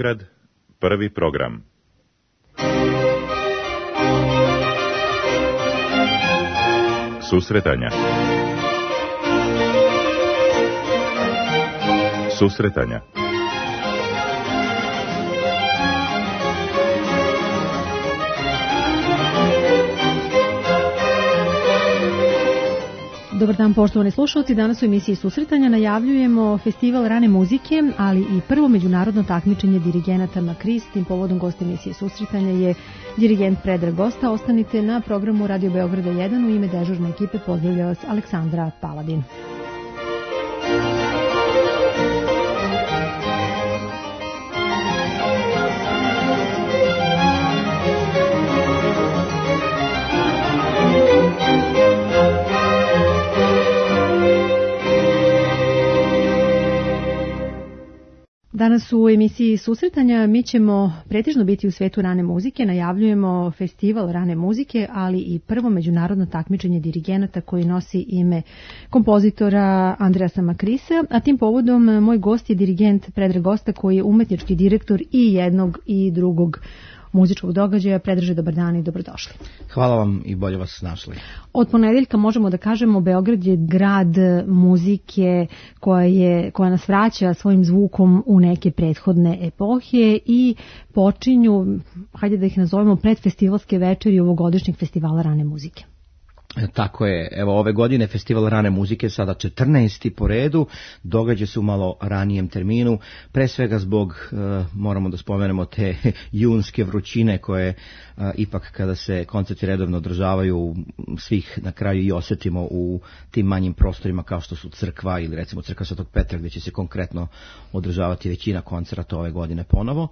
Beograd, prvi program. Susretanja. Susretanja. Dobar dan, poštovani slušalci. Danas u emisiji Susretanja najavljujemo festival rane muzike, ali i prvo međunarodno takmičenje dirigenata Makris. Tim povodom gost emisije Susretanja je dirigent Predrag Gosta. Ostanite na programu Radio Beograda 1. U ime dežurne ekipe pozdravlja vas Aleksandra Paladin. Danas u emisiji Susretanja mi ćemo pretežno biti u svetu rane muzike. Najavljujemo festival rane muzike, ali i prvo međunarodno takmičenje dirigenata koji nosi ime kompozitora Andreasa Makrisa. A tim povodom moj gost je dirigent Predrag Gosta, koji je umetnički direktor i jednog i drugog muzičkog događaja. Predraže, dobar dan i dobrodošli. Hvala vam i bolje vas našli. Od ponedeljka možemo da kažemo Beograd je grad muzike koja nas vraća svojim zvukom u neke prethodne epohe i počinju, hajde da ih nazovemo, predfestivalske večeri ovogodišnjeg festivala rane muzike. Tako je, evo ove godine festival rane muzike sada 14. po redu, događa se u malo ranijem terminu, pre svega zbog, moramo da spomenemo, te junske vrućine koje ipak kada se koncerti redovno održavaju svih na kraju i osjetimo u tim manjim prostorima kao što su crkva ili recimo crkva Svetog Petra gdje će se konkretno održavati većina koncerata ove godine ponovo.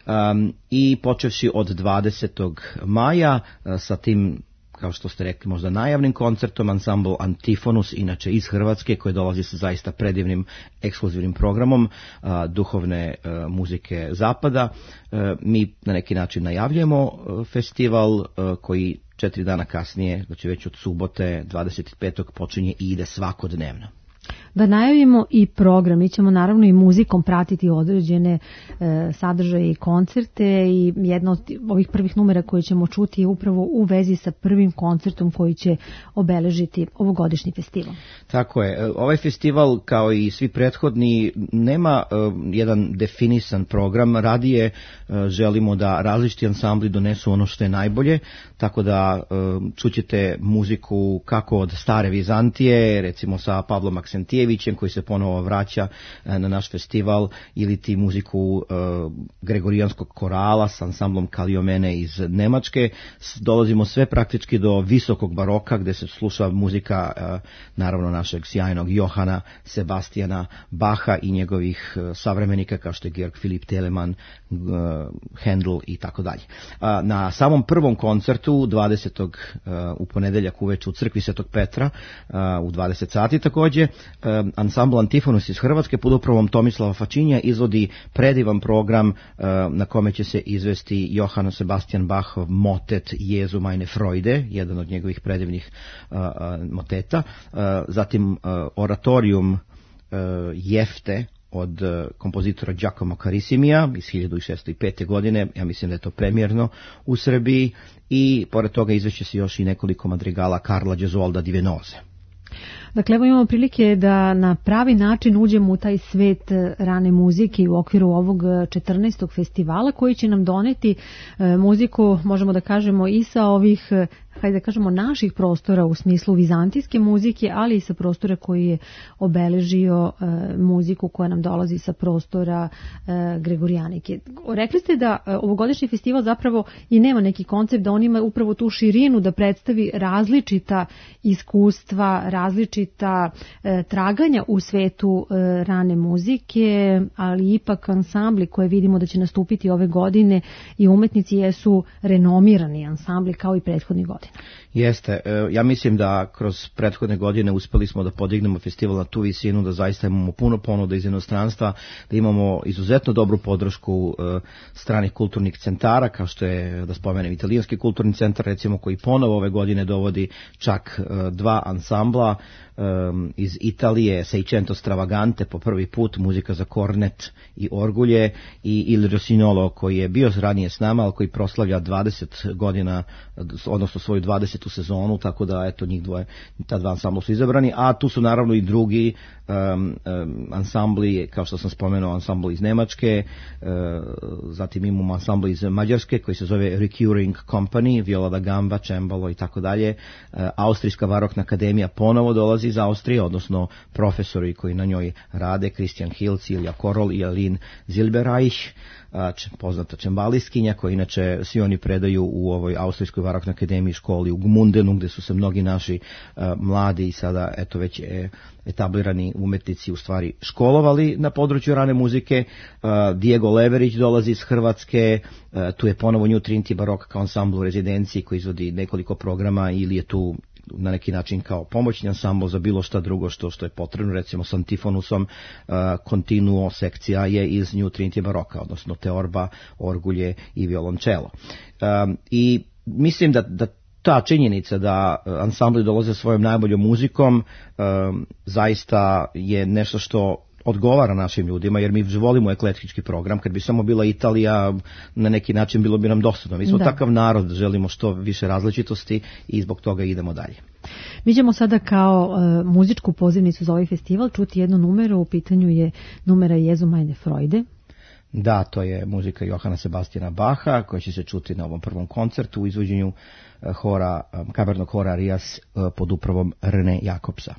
I počevši od 20. maja sa tim, kao što ste rekli, možda najavnim koncertom, ansambl Antifonus, inače iz Hrvatske, koji dolazi sa zaista predivnim ekskluzivnim programom duhovne muzike zapada. Mi na neki način najavljujemo festival koji 4 dana kasnije, znači već od subote 25. počinje i ide svakodnevno. Da najavimo i program, mi ćemo naravno i muzikom pratiti određene sadržaje i koncerte i jedna od ovih prvih numera koje ćemo čuti je upravo u vezi sa prvim koncertom koji će obeležiti ovogodišnji festival. Tako je, ovaj festival kao i svi prethodni nema jedan definisan program, radije želimo da različiti ansambli donesu ono što je najbolje, tako da čućete muziku kako od stare Vizantije, recimo sa Pavlom Aksentijevićem koji se ponovo vraća na naš festival, ili ti muziku gregorijanskog korala s ansamblom Kaliomene iz Nemačke. Dolazimo sve praktički do visokog baroka gdje se sluša muzika naravno našeg sjajnog Johana Sebastijana Bacha i njegovih savremenika kao što je Georg Philipp Telemann, Handel i tako dalje. Na samom prvom koncertu 20. u ponedeljak uveče u crkvi Svetog Petra u 20 sati također ansambl Antifonus iz Hrvatske pod upravom Tomislava Fačinja izvodi predivan program na kome će se izvesti Johann Sebastian Bachov motet Jesu meine Freude, jedan od njegovih predivnih moteta, zatim oratorium Jefte od kompozitora Giacomo Carissimija iz 1605. godine, ja mislim da je to premijerno u Srbiji, i pored toga izveće se još i nekoliko madrigala Karla Gesualda di Venoze. Dakle, evo imamo prilike da na pravi način uđemo u taj svet rane muzike u okviru ovog 14. festivala koji će nam doneti muziku, možemo da kažemo, i sa ovih, hajde da kažemo, naših prostora u smislu vizantijske muzike, ali i sa prostora koji je obeležio muziku koja nam dolazi sa prostora gregorijanike. Rekli ste da ovogodišnji festival zapravo i nema neki koncept, da on ima upravo tu širinu da predstavi različita iskustva, različita traganja u svetu rane muzike, ali ipak ansambli koje vidimo da će nastupiti ove godine i umetnici jesu renomirani ansambli kao i prethodnih godina. Jeste, ja mislim da kroz prethodne godine uspeli smo da podignemo festival na tu visinu, da zaista imamo puno ponuda iz inostranstva, da imamo izuzetno dobru podršku stranih kulturnih centara, kao što je, da spomenem, Italijanski kulturni centar, recimo, koji ponovo ove godine dovodi čak 2 ansambla iz Italije, Seicento Stravagante po prvi put, muzika za kornet i orgulje, i Il Rossignolo, koji je bio ranije s nama, ali koji proslavlja 20 godina, odnosno svoju 20. sezonu, tako da eto njih dvoje, ta 2 ansambla su izabrani, a tu su naravno i drugi ansambli, kao što sam spomenuo, ansambl iz Nemačke, zatim imamo ansambl iz Mađarske koji se zove Recurring Company, Viola da Gamba, Cembalo i tako dalje. Austrijska barokna akademija ponovo dolazi iz Austrije, odnosno profesori koji na njoj rade, Christian Hilc, Ilja Korol i Aline Zilberreich, poznata čembalistkinja, koja inače svi oni predaju u ovoj Austrijskoj baroknoj akademiji školi u Gmundenu, gde su se mnogi naši mladi i sada eto već etablirani umetnici u stvari školovali na području rane muzike. Diego Leverić dolazi iz Hrvatske, tu je ponovo New Trinity Baroque kao ansambl u rezidenciji koji izvodi nekoliko programa ili je tu na neki način kao pomoćni ansambl za bilo šta drugo što je potrebno. Recimo s Antifonusom Continuo sekcija je iz New Trinity Baroka, odnosno teorba, orgulje i violončelo. I mislim da ta činjenica da ansambli dolaze svojom najboljom muzikom zaista je nešto što odgovara našim ljudima, jer mi volimo eklektički program. Kad bi samo bila Italija, na neki način bilo bi nam dosadno. Mi smo takav narod, želimo što više različitosti i zbog toga idemo dalje. Mi ćemo sada kao muzičku pozivnicu za ovaj festival čuti jednu numeru, u pitanju je numera Jesu meine Freude. Da, to je muzika Johana Sebastiana Bacha, koja će se čuti na ovom prvom koncertu u izvođenju kamernog hora Rias pod upravom René Jakobsa.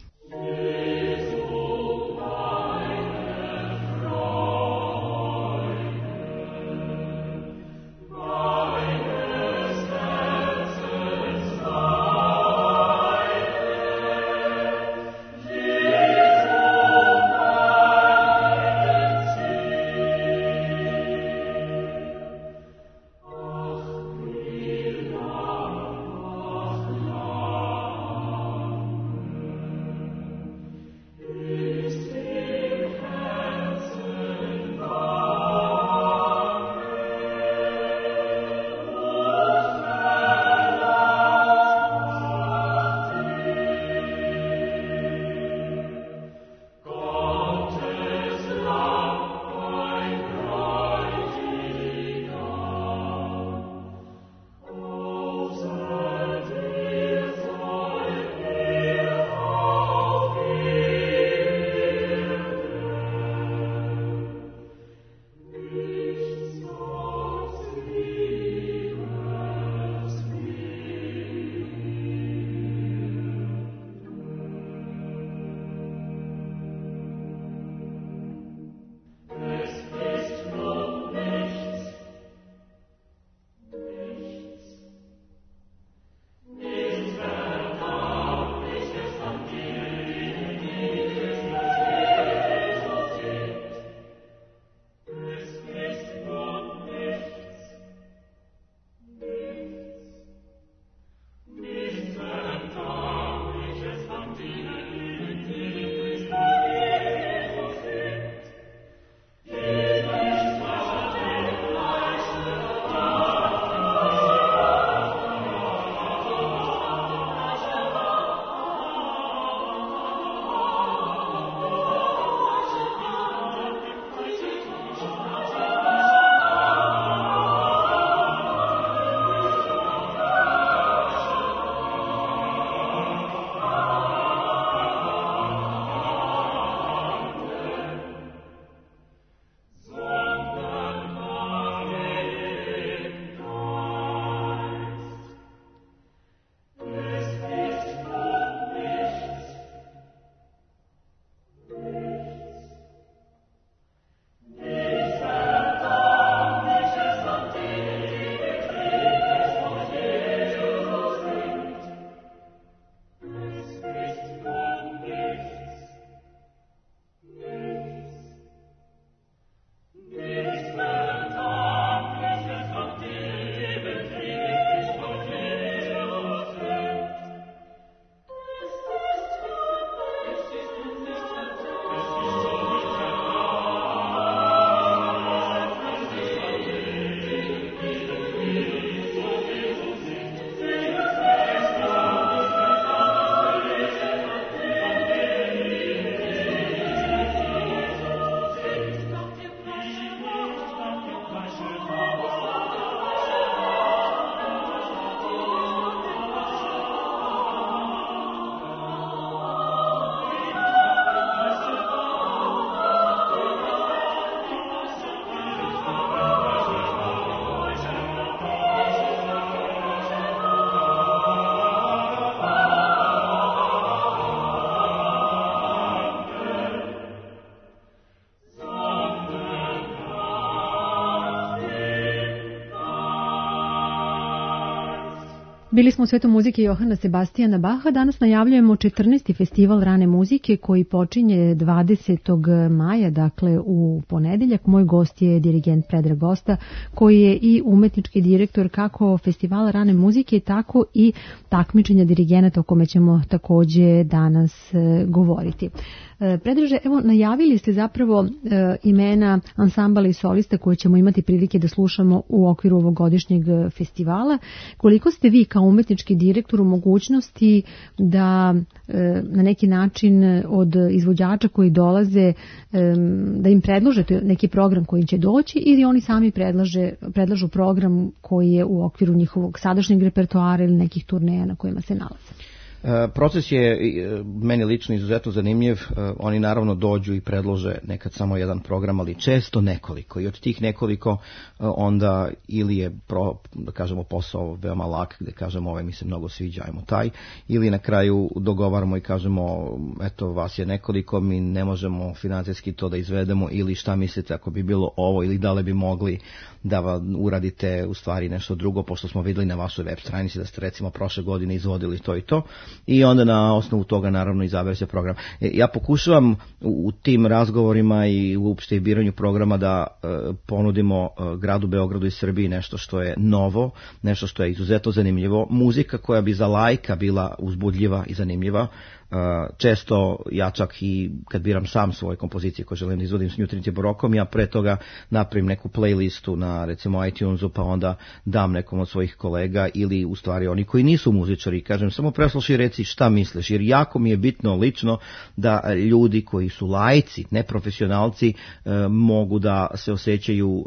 Bili smo u svetu muzike Johana Sebastijana Baha. Danas najavljujemo 14. festival rane muzike koji počinje 20. maja, dakle u ponedeljak. Moj gost je dirigent Predrag Gosta, koji je i umetnički direktor kako festivala rane muzike, tako i takmičenja dirigenata o kome ćemo takođe danas govoriti. Predraže, evo, najavili ste zapravo imena ansambala i solista koje ćemo imati prilike da slušamo u okviru ovogodišnjeg festivala. Koliko ste vi kao umetnički direktor u mogućnosti da na neki način od izvođača koji dolaze da im predložete neki program koji će doći ili oni sami predlažu program koji je u okviru njihovog sadašnjeg repertoara ili nekih turneja na kojima se nalaze? Proces je meni lično izuzetno zanimljiv. Oni naravno dođu i predlože nekad samo jedan program, ali često nekoliko. I od tih nekoliko onda ili je da kažemo posao veoma lak, gde kažemo ovaj mi se mnogo sviđa, ajmo taj, ili na kraju dogovaramo i kažemo eto vas je nekoliko, mi ne možemo financijski to da izvedemo, ili šta mislite ako bi bilo ovo, ili da li bi mogli da uradite u stvari nešto drugo, pošto smo videli na vašoj web stranici da ste recimo prošle godine izvodili to i to, i onda na osnovu toga naravno izabere se program. Ja pokušavam u tim razgovorima i uopšte i biranju programa da ponudimo gradu Beogradu i Srbiji nešto što je novo, nešto što je izuzetno zanimljivo, muzika koja bi za laika bila uzbudljiva i zanimljiva. Često ja čak i kad biram sam svoje kompozicije koje želim da izvodim s New Trinity Barokom, ja pre toga napravim neku playlistu na recimo iTunesu, pa onda dam nekom od svojih kolega ili u stvari oni koji nisu muzičari, kažem samo preslušaj i reci šta misliš, jer jako mi je bitno lično da ljudi koji su laici, neprofesionalci, mogu da se osjećaju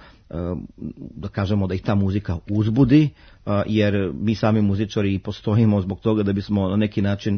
da kažemo da ih ta muzika uzbudi, jer mi sami muzičari postojimo zbog toga da bismo na neki način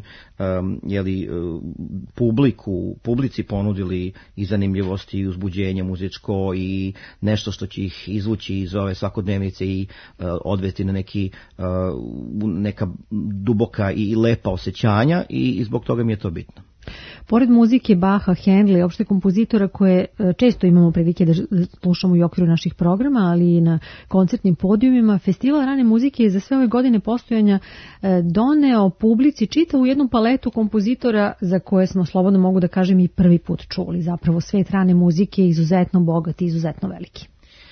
publici ponudili i zanimljivosti i uzbuđenje muzičko i nešto što će ih izvući iz ove svakodnevnice i odvesti na neka duboka i lepa osjećanja, i zbog toga mi je to bitno. Pored muzike Baha, Handla i opšte kompozitora koje često imamo prilike da slušamo i u okviru naših programa, ali i na koncertnim podijumima, festival rane muzike je za sve ove godine postojanja doneo publici čitavu jednu paletu kompozitora za koje smo, slobodno mogu da kažem, i prvi put čuli. Zapravo svet rane muzike je izuzetno bogat i izuzetno veliki.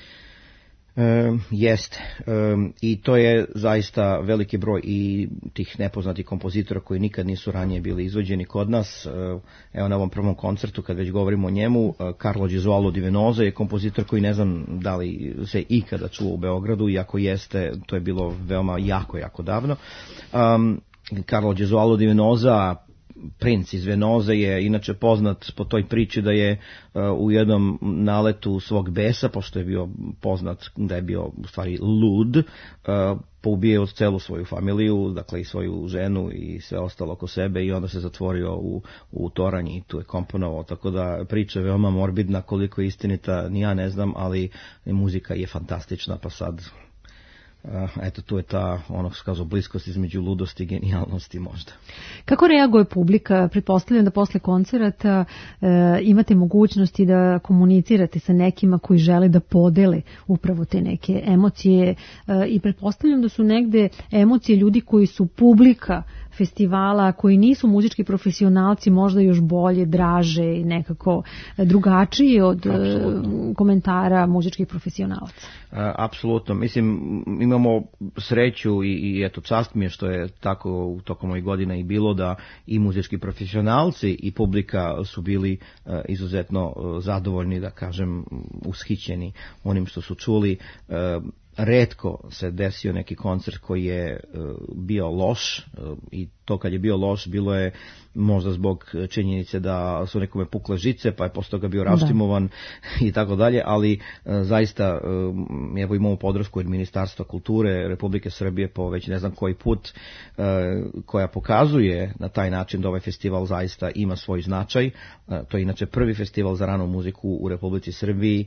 Jeste, i to je zaista veliki broj i tih nepoznatih kompozitora koji nikad nisu ranije bili izvođeni kod nas. Evo na ovom prvom koncertu, kad već govorimo o njemu, Carlo Gesualdo di Venosa je kompozitor koji ne znam da li se ikada čuo u Beogradu, iako jeste, to je bilo veoma jako davno. Carlo Gesualdo di Venosa, princ iz Venoze, je inače poznat po toj priči da je u jednom naletu svog besa, pošto je bio poznat da je bio u stvari lud, poubijao celu svoju familiju, dakle i svoju ženu i sve ostalo oko sebe, i onda se zatvorio u toranj i tu je komponovao, tako da priča je veoma morbidna, koliko je istinita ni ja ne znam, ali muzika je fantastična, pa sad eto, tu je ta, ono što kažu, bliskost između ludosti i genijalnosti možda. Kako reaguje publika? Pretpostavljam da posle koncerata imate mogućnosti da komunicirate sa nekima koji žele da podele upravo te neke emocije, i pretpostavljam da su negde emocije ljudi koji su publika festivala, koji nisu muzički profesionalci, možda još bolje, draže i nekako drugačije od komentara muzičkih profesionalaca. Apsolutno. Mislim, imamo sreću i eto, čast mi je što je tako tokom ovih godina i bilo, da i muzički profesionalci i publika su bili izuzetno zadovoljni, da kažem, ushićeni onim što su čuli. Retko se desio neki koncert koji je bio loš, i to kad je bio loš bilo je možda zbog činjenice da su nekome pukle žice pa je posle toga bio raštimovan i tako dalje, ali zaista evo imamo podršku od Ministarstva kulture Republike Srbije po već ne znam koji put, koja pokazuje na taj način da ovaj festival zaista ima svoj značaj. To je inače prvi festival za ranu muziku u Republici Srbiji.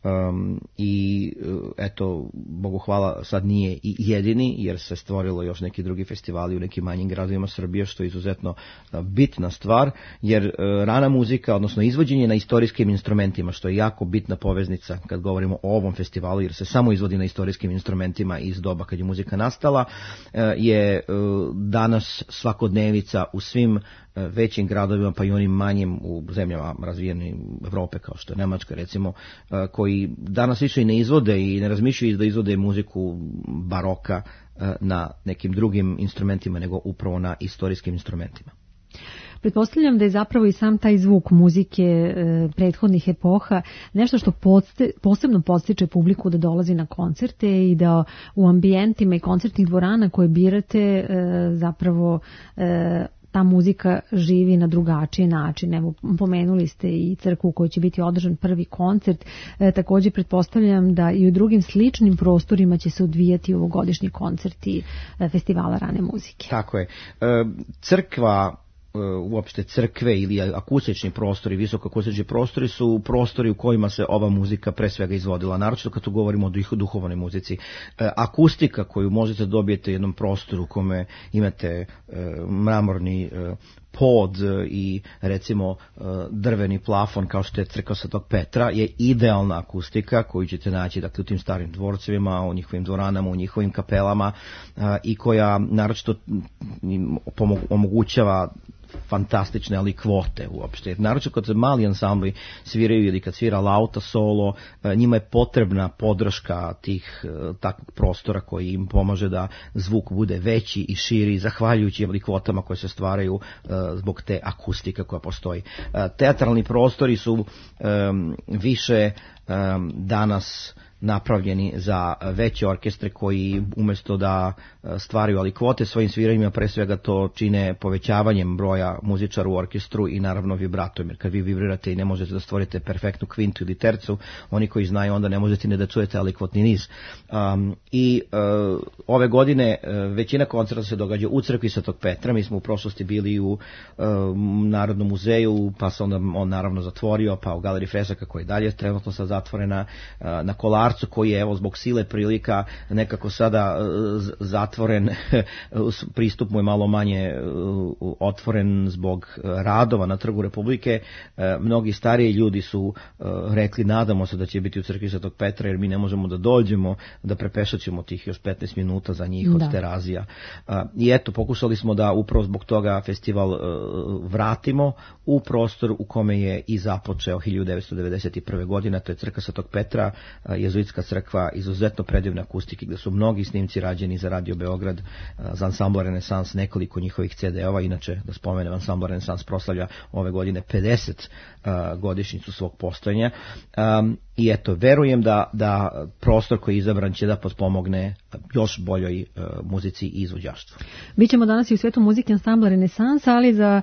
i eto, Bogu hvala, sad nije i jedini, jer se stvorilo još neki drugi festivali u nekim manjim gradovima Srbije, što je izuzetno bitna stvar, jer rana muzika, odnosno izvođenje na istorijskim instrumentima, što je jako bitna poveznica kad govorimo o ovom festivalu, jer se samo izvodi na istorijskim instrumentima iz doba kad je muzika nastala, je danas svakodnevica u svim većim gradovima, pa i onim manjim u zemljama razvijene Evrope, kao što je Nemačka recimo, koji danas više i ne izvode i ne razmišljaju da izvode muziku baroka na nekim drugim instrumentima, nego upravo na istorijskim instrumentima. Pretpostavljam da je zapravo i sam taj zvuk muzike prethodnih epoha nešto što posebno podstiče publiku da dolazi na koncerte i da u ambijentima i koncertnih dvorana koje birate zapravo ta muzika živi na drugačiji način. Evo, pomenuli ste i crkvu u kojoj će biti održan prvi koncert. Također pretpostavljam da i u drugim sličnim prostorima će se odvijati ovogodišnji koncerti festivala rane muzike. Tako je. Crkva, uopšte crkve ili akustični prostori, visokoakustični prostori su prostori u kojima se ova muzika pre svega izvodila, naročito kad tu govorimo o duhovnoj muzici. Akustika koju možete dobijete u jednom prostoru u kome imate mramorni pod i recimo drveni plafon kao što je crkva Svetog Petra je idealna akustika koju ćete naći dakle, u tim starim dvorcevima, u njihovim dvoranama, u njihovim kapelama i koja naročito omogućava fantastične alikvote uopšte. Naročito kad mali ansambli sviraju ili kad svira lauta solo, njima je potrebna podrška tih takvog prostora koji im pomaže da zvuk bude veći i širi zahvaljujući alikvotama koje se stvaraju zbog te akustike koja postoji. Teatralni prostori su više danas napravljeni za veće orkestre koji umjesto da stvaraju alikvote svojim sviranjima pre svega to čine povećavanjem broja muzičara u orkestru i naravno vibratom, jer kad vi vibrirate i ne možete da stvorite perfektnu kvintu ili tercu, oni koji znaju onda ne možete ni da čujete alikvotni niz. Ove godine većina koncerta se događa u crkvi Svetog Petra. Mi smo u prošlosti bili u Narodnom muzeju, pa se onda on naravno zatvorio, pa u Galeriji Fresaka koja je dalje trenutno sad zatvorena, na Kolarcu koji je evo zbog sile prilika nekako sada zatvoren, pristup mu je malo manje otvoren zbog radova na Trgu Republike. Mnogi stariji ljudi su rekli nadamo se da će biti u crkvi Svetog Petra jer mi ne možemo da dođemo, da prepešaćemo tih još 15 minuta za njih od Terazija. I eto, pokušali smo da upravo zbog toga festival vratimo u prostor u kome je i započeo 1991. godine, to je crkva Svetog Petra, jezuitska crkva, izuzetno predivne akustike gdje su mnogi snimci rađeni za Radio Beograd, za ansambl Renesans, nekoliko njihovih CD-ova. Inače, da spomenem, ansambl Renesans proslavlja ove godine 50 godišnjicu svog postojanja. I eto, verujem da prostor koji je izabran će da potpomogne još boljoj muzici i izvođaštvu. Bićemo danas i u svetu muzike ansambla Renesans, ali za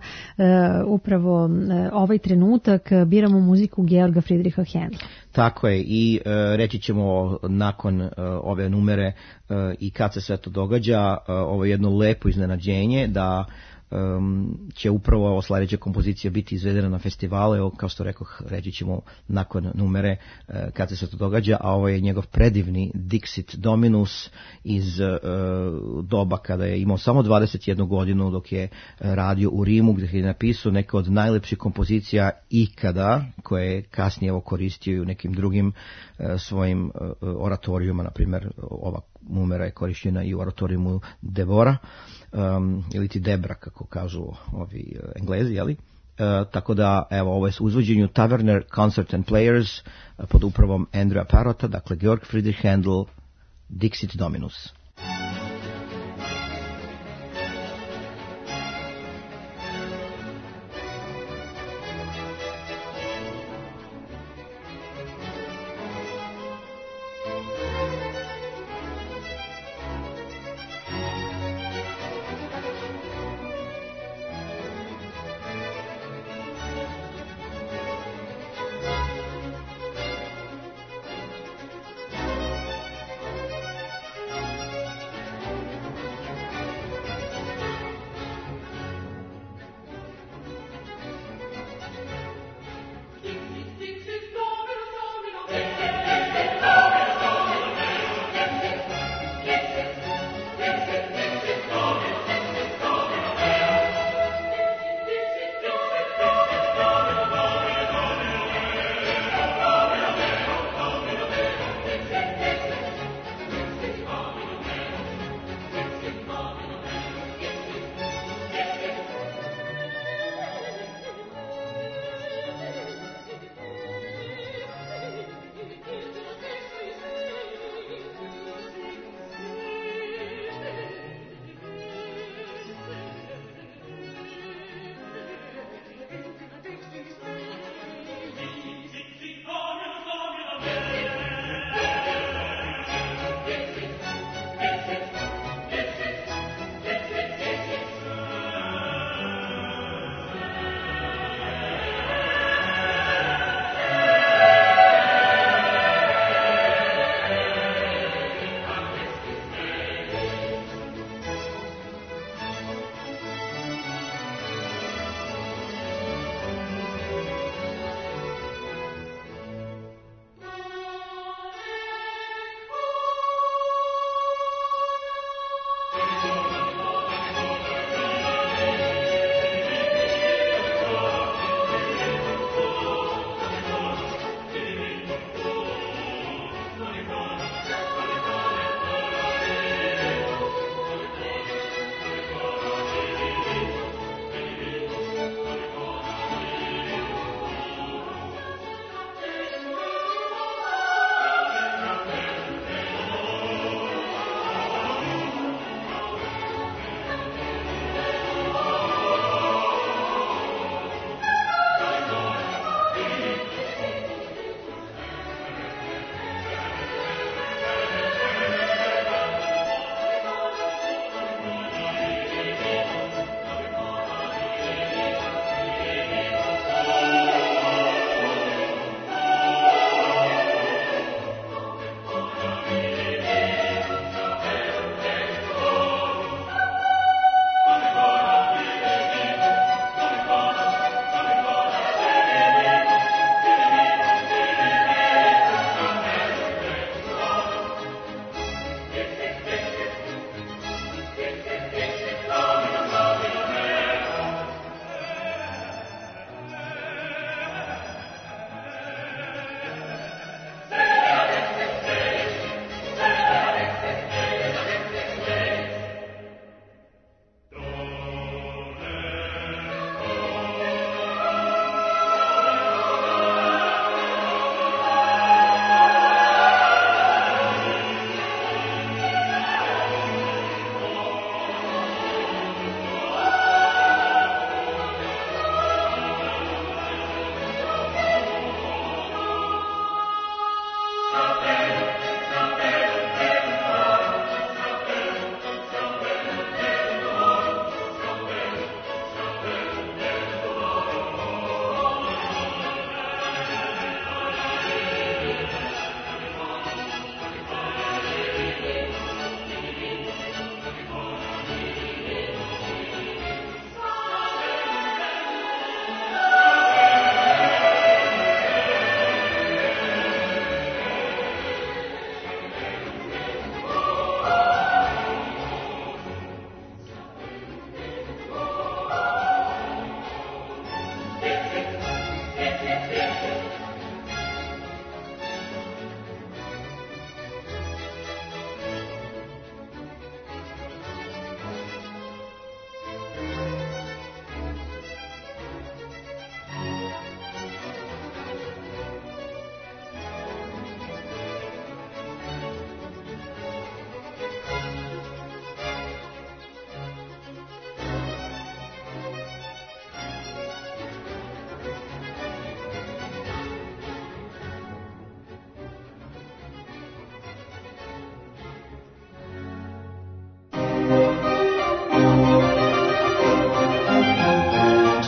upravo ovaj trenutak biramo muziku Georga Friedricha Händla. Tako je, i reći ćemo nakon ove numere i kad se sve to događa, ovo je jedno lepo iznenađenje da će upravo ovo sledeća kompozicija biti izvedena na festivale. Evo, kao što rekoh, reći ćemo nakon numere kad se sve to događa, a ovo je njegov predivni Dixit Dominus iz doba kada je imao samo 21 godinu dok je radio u Rimu, gdje je napisao neke od najlepših kompozicija ikada, koje je kasnije evo koristio i u nekim drugim svojim oratorijuma, na primjer ova numera je korišćena i u oratorijumu Devora, ili ti Debra, kako kažu ovi Englezi, jeli? Tako da, evo, ovo je u izvođenju Taverner Concert and Players pod upravom Andreja Parrota, dakle Georg Friedrich Händel, Dixit Dominus.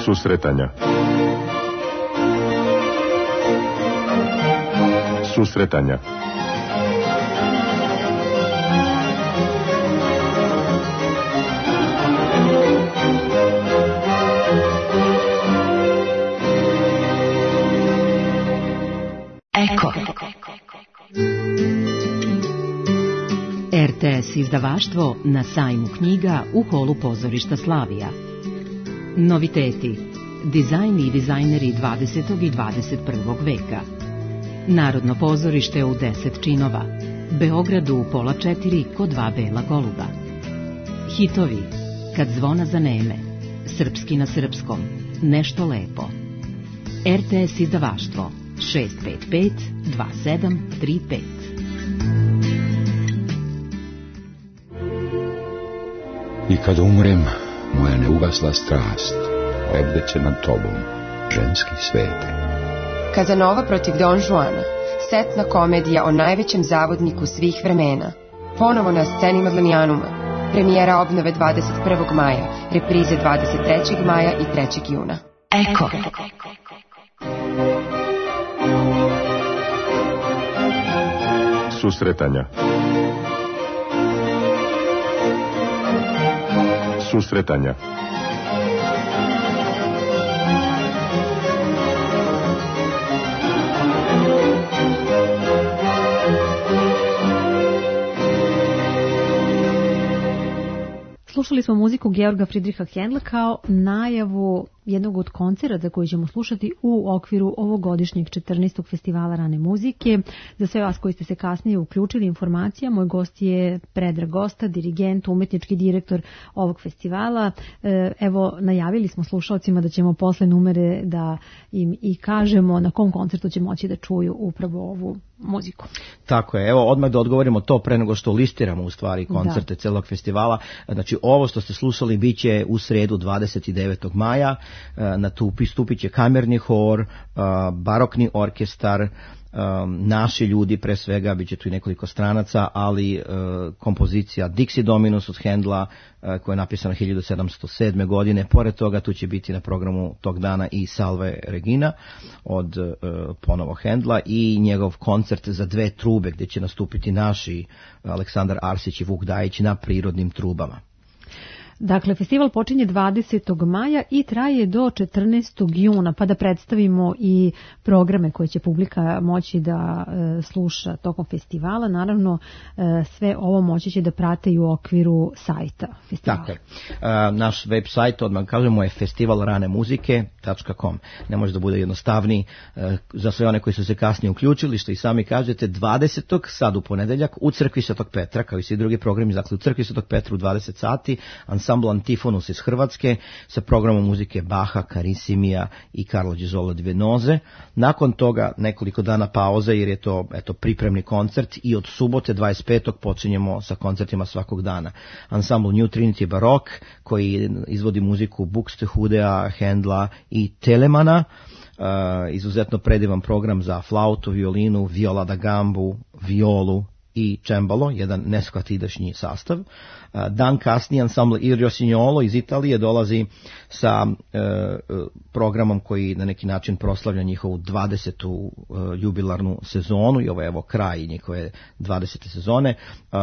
Susretanja. Susretanja. Eko. RTS izdavaštvo na sajmu knjiga u holu pozorišta Slavija. Noviteti. Dizajn i dizajneri 20. i 21. veka. Narodno pozorište u 10 činova. Beograd u 3:30 kod 2 bela goluba. Hitovi. Kad zvona zaneme. Srpski na srpskom. Nešto lepo. RTS izdavaštvo 655 2735. I kad umrem, moja neugasla strast lebdeće nad tobom, ženski svete. Kazanova protiv Don Juana, setna komedija o najvećem zavodniku svih vremena. Ponovo na sceni Madlenijanuma. Premijera obnove 21. maja, reprize 23. maja i 3. juna. Eko. Susretanja. Susretanja. Slušali smo muziku Georga Friedricha Händla kao najavu jednog od koncerata koji ćemo slušati u okviru ovogodišnjeg 14. festivala rane muzike. Za sve vas koji ste se kasnije uključili informacija, moj gost je Predrag Gosta, dirigent, umetnički direktor ovog festivala. Evo, najavili smo slušalcima da ćemo posle numere da im i kažemo na kom koncertu će moći da čuju upravo ovu muziku. Tako je, evo odmah da odgovorimo to pre nego što listiramo u stvari koncerte celog festivala. Znači ovo što ste slušali bit će u sredu 29. maja, na tu pristupit će kamerni hor, barokni orkestar, naši ljudi pre svega, bit će tu i nekoliko stranaca, ali kompozicija Dixi Dominus od Händla koja je napisana 1707. godine. Pored toga tu će biti na programu tog dana i Salve Regina od ponovo Händla i njegov koncert za 2 trube gdje će nastupiti naši Aleksandar Arsić i Vuk Dajić na prirodnim trubama. Dakle, festival počinje 20. maja i traje do 14. juna, pa da predstavimo i programe koje će publika moći da sluša tokom festivala. Naravno, sve ovo moći će da prate i u okviru sajta festivala. Dakle, naš web sajt, odmah kažemo, je festivalranemuzike.com. Ne može da bude jednostavniji za sve one koji su se kasnije uključili, što i sami kažete, 20. sad u ponedeljak u crkvi Svetog Petra, kao i svi drugi programi, dakle u crkvi Svetog Petra u 20 sati, ansambl Antifonus iz Hrvatske sa programom muzike Baha, Karisimija i Carlo Gisolo di Venoze. Nakon toga nekoliko dana pauze jer je to pripremni koncert i od subote 25. počinjemo sa koncertima svakog dana. Ansambl New Trinity Barok koji izvodi muziku Buxtehudea, Händla i Telemana. Izuzetno predivan program za flautu, violinu, viola da gambu, violu i cembalo, jedan neshvatidašnji sastav. Dan kasnije ansambl Il Rossignolo iz Italije dolazi sa programom koji na neki način proslavlja njihovu 20. jubilarnu sezonu i ovo je kraj njihove 20. sezone.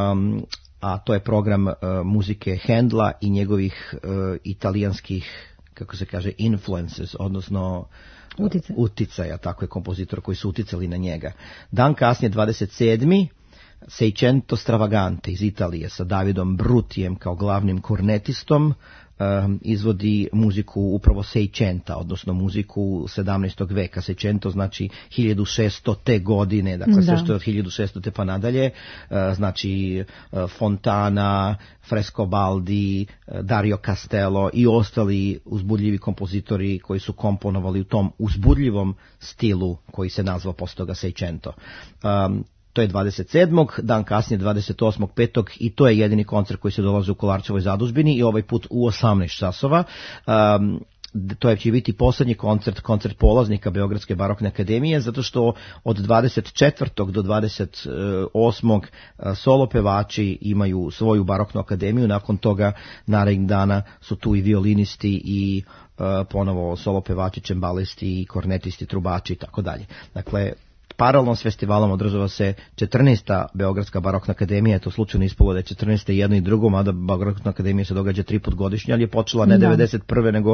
A to je program muzike Händla i njegovih italijanskih, kako se kaže, influences, odnosno uticaja, tako je, kompozitora koji su uticali na njega. Dan kasnije 27. Seicento Stravagante iz Italije sa Davidom Brutijem kao glavnim kornetistom izvodi muziku upravo Seicenta, odnosno muziku 17. veka. Seicento znači 1600. godine, dakle sve što je od 1600. pa nadalje, znači Fontana, Frescobaldi, Dario Castello i ostali uzbudljivi kompozitori koji su komponovali u tom uzbudljivom stilu koji se nazvao posle toga Seicento. To je 27. dan kasnije 28.5. i to je jedini koncert koji se dolazi u Kolarčevoj zadužbini i ovaj put u 18 časova. to će biti posljednji koncert polaznika Beogradske barokne akademije, zato što od 24. do 28. solo pevači imaju svoju baroknu akademiju, nakon toga narednih dana su tu i violinisti i ponovo solo pevači, čembalisti, kornetisti, trubači i tako dalje. Dakle, paralelno s festivalom održava se 14. Beogradska barokna akademija, to slučajno ispalo da je 14. jedno i drugo, mada barokna akademija se događa 3 put godišnje, ali je počela ne 91. nego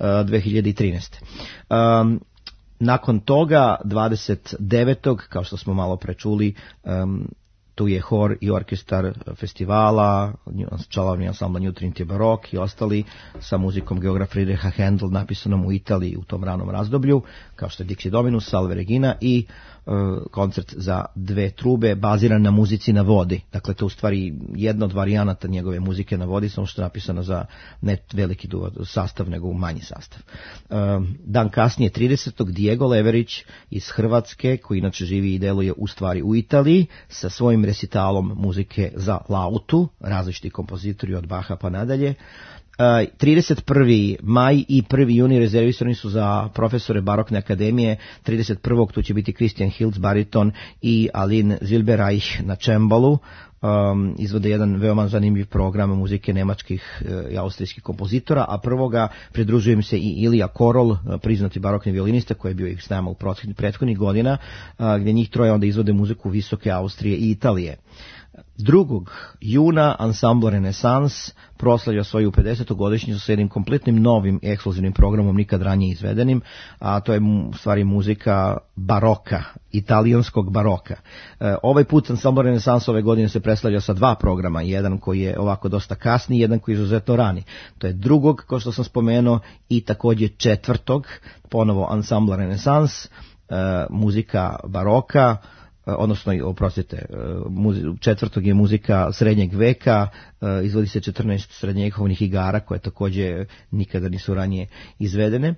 2013. Nakon toga, 29. kao što smo malo prečuli, tu je hor i orkestar festivala, čalavni ansambla New Trinity Baroque i ostali sa muzikom Georga Friedricha Händel napisanom u Italiji u tom ranom razdoblju, kao što je Dixi Dominus, Salve Regina i koncert za 2 trube baziran na muzici na vodi. Dakle, to je u stvari jedna od varijanata njegove muzike na vodi, samo što je napisano za ne veliki sastav, nego manji sastav. Dan kasnije, 30. Diego Leverić iz Hrvatske, koji inače živi i deluje u stvari u Italiji, sa svojim recitalom muzike za lautu, različiti kompozitori od Baha pa nadalje. 31. maj i 1. juni rezervisani su za profesore barokne akademije. 31. tu će biti Christian Hiltz bariton i Aline Zilberreich na čembalu. Izvode jedan veoma zanimljiv program muzike nemačkih i austrijskih kompozitora, a prvoga pridružujem se i Ilija Korol, priznati barokni violinista koji je bio ih s nama u prethodnih godina, gdje njih troje onda izvode muziku visoke Austrije i Italije. 2. juna ansambl Renesans proslavlja svoju 50. godišnjicu sa jednim kompletnim novim ekskluzivnim programom nikad ranije izvedenim, a to je u stvari muzika baroka, italijanskog baroka. Ovaj put ansambl Renesans ove godine se predstavlja sa 2 programa, jedan koji je ovako dosta kasni, jedan koji je izuzetno rani. To je 2. kao što sam spomenuo i također 4. ponovo ansambl Renesans, muzika baroka, odnosno, oprostite, 4. je muzika srednjeg veka, izvodi se 14 srednjevjekovnih igara koje također nikada nisu ranije izvedene.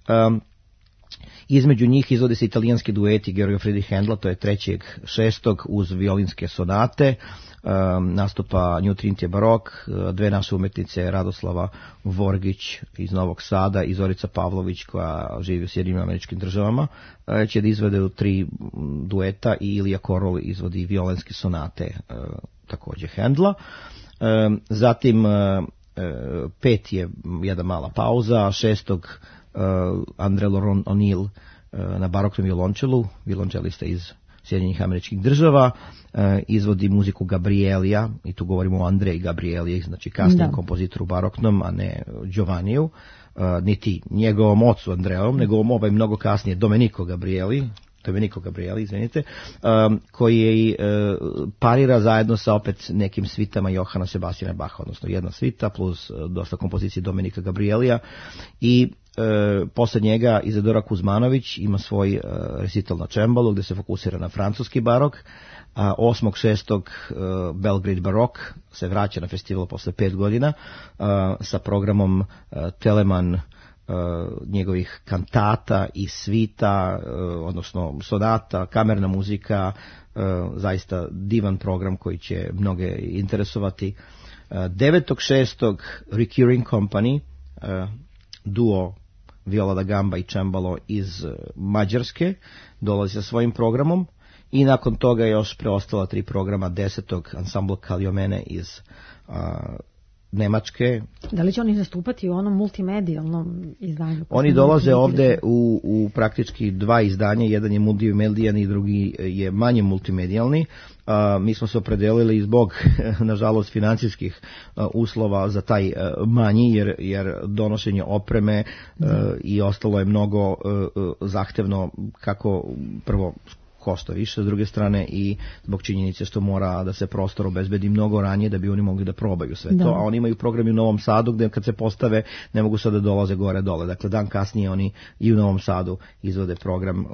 Između njih izvode se italijanski dueti Georga Friedricha Händela, to je 3.6. uz violinske sonate. Nastupa New Trinity Baroque, 2 naše umetnice, Radoslava Vorgić iz Novog Sada i Zorica Pavlović koja živi u Sjedinjenim Američkim Državama, će da izvede 3 dueta i Ilija Korol izvodi violinske sonate također Händela. Zatim 5. je jedna mala pauza, 6. Andre Laurent O'Neill na baroknom violončelu, violončelista iz Sjedinjenih Američkih Država, izvodi muziku Gabrielija, i tu govorimo o Andreji Gabrieliji, znači kasnijem kompozitoru baroknom, a ne Giovanniju, niti njegovom ocu Andreom, nego ovaj mnogo kasnije Domenico Gabrieli, izvinite, koji je parira zajedno sa opet nekim svitama Johana Sebastiana Bacha, odnosno jedna svita plus dosta kompozicije Domenika Gabrielija, i posle njega Izidora Kuzmanović ima svoj recital na čembalu gdje se fokusira na francuski barok. 8.6. Belgrade Baroque se vraća na festival posle 5 godina sa programom Telemann njegovih kantata i svita, odnosno sonata, kamerna muzika, zaista divan program koji će mnoge interesovati. 9.6. Recurring Company, duo viola da gamba i čembalo iz Mađarske, dolazi sa svojim programom, i nakon toga još preostala 3 programa. 10. ansambl Kaliomene iz Nemačke. Da li će oni nastupati u onom multimedijalnom izdanju? Oni dolaze ovde u praktički 2 izdanja, jedan je multimedijalni i drugi je manje multimedijalni. Mi smo se opredelili zbog, nažalost, financijskih uslova za taj manji, jer donošenje opreme i ostalo je mnogo zahtevno, kako prvo košta više, s druge strane i zbog činjenice što mora da se prostor obezbedi mnogo ranije da bi oni mogli da probaju sve to, a oni imaju programi u Novom Sadu gdje kad se postave ne mogu sad da dolaze gore dole, dakle dan kasnije oni i u Novom Sadu izvode program,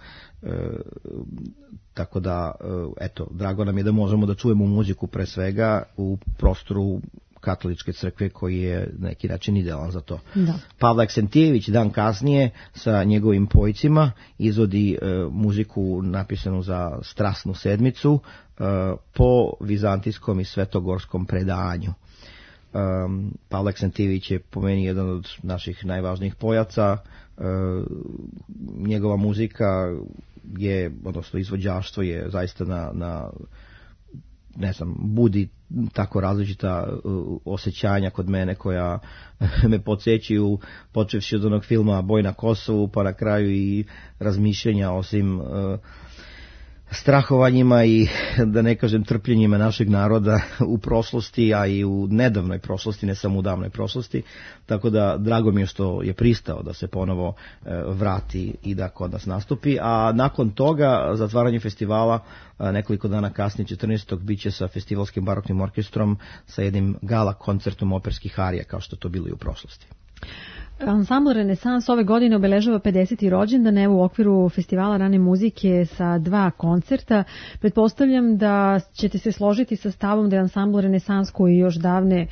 tako da eto, drago nam je da možemo da čujemo muziku pre svega u prostoru katoličke crkve koji je na neki način idealan za to. Da. Pavle Aksentijević dan kasnije sa njegovim pojcima izvodi muziku napisanu za Strasnu sedmicu po vizantijskom i svetogorskom predanju. Pavle Aksentijević je po meni jedan od naših najvažnijih pojaca. Njegova muzika je, odnosno izvođaštvo je zaista na ne znam, budi tako različita osjećanja kod mene koja me podsjećaju, počevši od onog filma Boj na Kosovu, pa na kraju i razmišljenja o svim strahovanjima i, da ne kažem, trpljenjima našeg naroda u prošlosti, a i u nedavnoj prošlosti, ne samo u davnoj prošlosti, tako da drago mi je što je pristao da se ponovo vrati i da kod nas nastupi, a nakon toga zatvaranje festivala nekoliko dana kasnije, 14. biće sa festivalskim baroknim orkestrom sa jednim gala koncertom operskih arija, kao što to bilo i u prošlosti. Ansambl Renesans ove godine obeležava 50. rođendan, evo u okviru festivala rane muzike sa 2 koncerta. Pretpostavljam da ćete se složiti sa stavom da je ansambl Renesans, koji još davne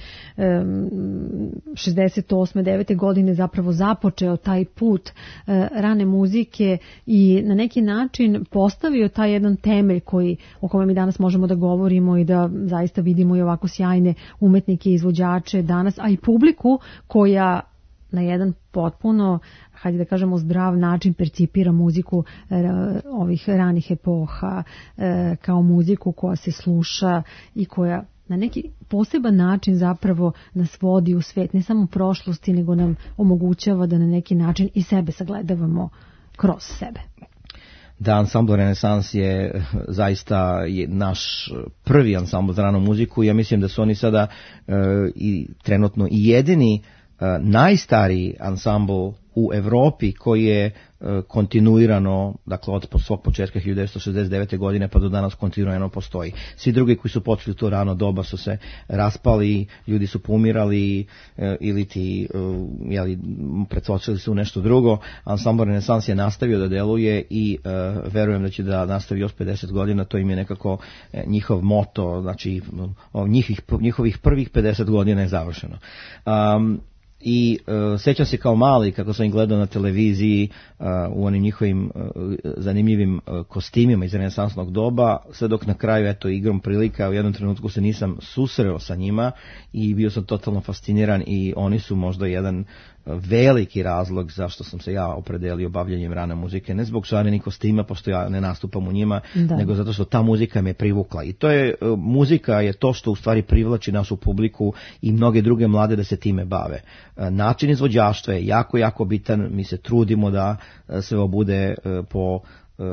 68. 9. godine zapravo započeo taj put rane muzike i na neki način postavio taj jedan temelj o kome mi danas možemo da govorimo i da zaista vidimo i ovako sjajne umetnike i izvođače danas, a i publiku koja na jedan potpuno, hajde da kažemo, zdrav način percipira muziku ovih ranih epoha kao muziku koja se sluša i koja na neki poseban način zapravo nas vodi u svet, ne samo prošlosti, nego nam omogućava da na neki način i sebe sagledavamo kroz sebe. Da, ansambl Renesans je zaista naš prvi ansambl za ranu muziku. Ja mislim da su oni sada i trenutno i jedini najstariji ansambl u Evropi koji je kontinuirano, dakle od svog početka 1969. godine pa do danas kontinuirano postoji. Svi drugi koji su počeli to rano doba su se raspali, ljudi su poumirali ili pretvočili su u nešto drugo. Ansambl Renesans je nastavio da deluje i verujem da će da nastavi još 50 godina, to im je nekako njihov moto, znači njihovih prvih 50 godina je završeno. I sećam se kao mali kako sam ih gledao na televiziji u onim njihovim zanimljivim kostimima iz renesansnog doba, sve dok na kraju, eto, igrom prilika u jednom trenutku se nisam susreo sa njima i bio sam totalno fasciniran i oni su možda jedan veliki razlog zašto sam se ja opredelio bavljanjem rane muzike, ne zbog šarenih kostima, pošto ja ne nastupam u njima, nego zato što ta muzika me privukla. I to je, muzika je to što u stvari privlači našu publiku i mnoge druge mlade da se time bave. Način izvođaštva je jako, jako bitan, mi se trudimo da sve ovo bude po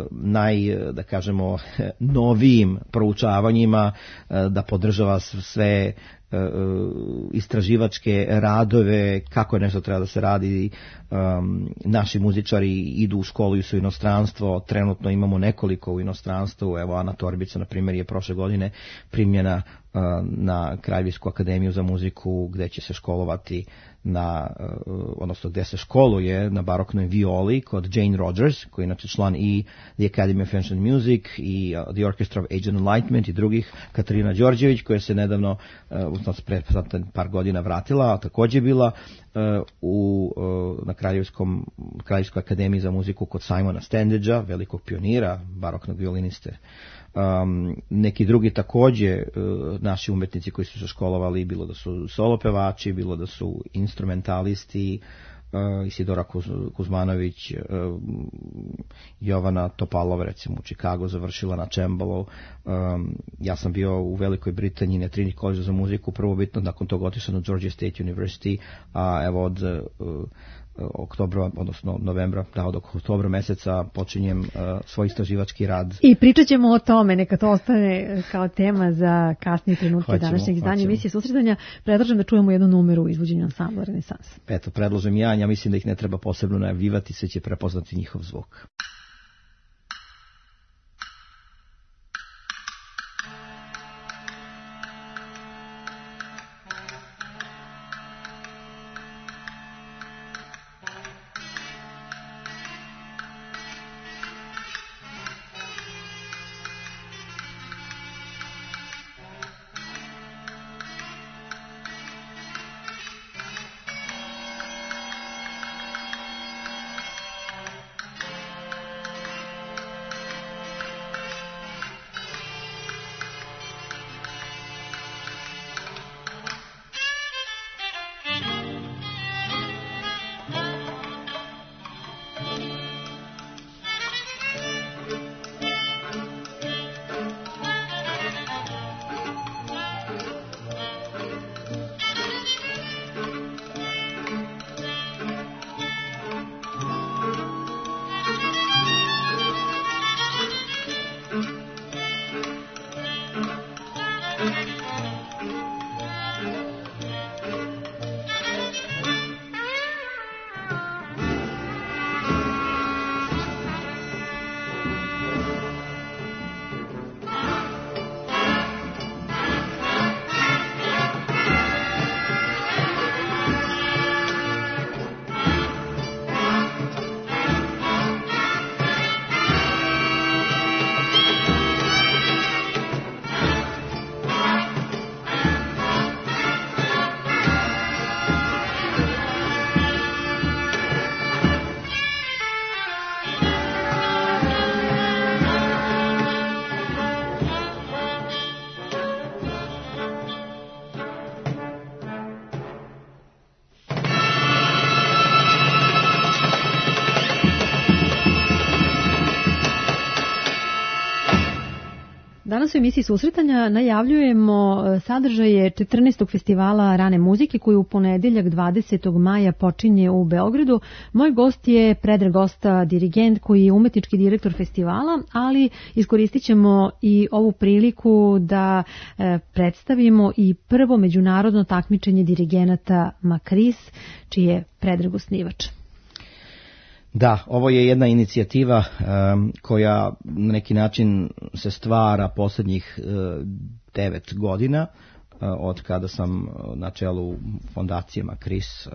da kažemo, novijim proučavanjima, da podržava sve istraživačke radove, kako je nešto treba da se radi. Naši muzičari idu u školu i su u inostranstvo, trenutno imamo nekoliko u inostranstvu, evo Ana Torbica, na primjer, je prošle godine primljena na Kraljevsku akademiju za muziku, gde će se školovati odnosno gde se školuje na baroknoj violi kod Jane Rogers, koji je inače član i The Academy of Ancient Music i The Orchestra of Age and Enlightenment i drugih, Katarina Đorđević, koja se nedavno pre par godina vratila, a također bila na Kraljevskoj akademiji za muziku kod Simona Standagea, velikog pionira, baroknog violiniste. Neki drugi također naši umetnici koji su se školovali, bilo da su solo pevači, bilo da su instrumentalisti, Isidora Kuzmanović, Jovana Topalova, recimo u Chicago završila na cembalo. Ja sam bio u Velikoj Britaniji na Trinity College za muziku, prvobitno, nakon toga otišao na Georgia State University, a evo od oktobra, odnosno novembra, od oktobra meseca počinjem svoj istraživački rad. I pričat ćemo o tome, neka to ostane kao tema za kasnije trenutke današnjeg izdanja emisije Susretanja. Predlažem da čujemo jednu numeru u izvođenju ansambla Renesans. Eto, predlažem ja mislim da ih ne treba posebno najavljivati, sve će prepoznati njihov zvuk. Danas u emisiji Susretanja najavljujemo sadržaje 14. festivala rane muzike koji u ponedeljak 20. maja počinje u Beogradu. Moj gost je Predrag Osta, dirigent koji je umetnički direktor festivala, ali iskoristit ćemo i ovu priliku da predstavimo i prvo međunarodno takmičenje dirigenata Makris, čiji je Predrag osnivač. Da, ovo je jedna inicijativa koja na neki način se stvara posljednjih 9 godina od kada sam na čelu fondacije Makris